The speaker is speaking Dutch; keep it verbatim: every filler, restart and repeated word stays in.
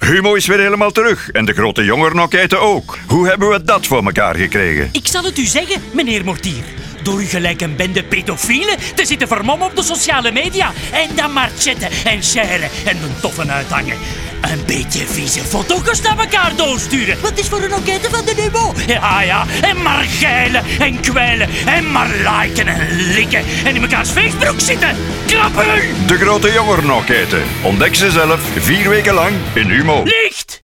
Humo is weer helemaal terug en de grote jongerenenquête ook. Hoe hebben we dat voor elkaar gekregen? Ik zal het u zeggen, meneer Mortier. Door u gelijk een bende pedofielen te zitten vermommen op de sociale media. En dan maar chatten en sharen en een toffe uithangen. Een beetje vieze foto's naar elkaar doorsturen. Wat is voor een enquête van de Humo? Ja, ja. En maar geilen en kwijlen. En maar liken en likken. En in mekaars Facebook zitten. Klappen! De grote jongerenenquête. Ontdek ze zelf vier weken lang in Humo. Licht!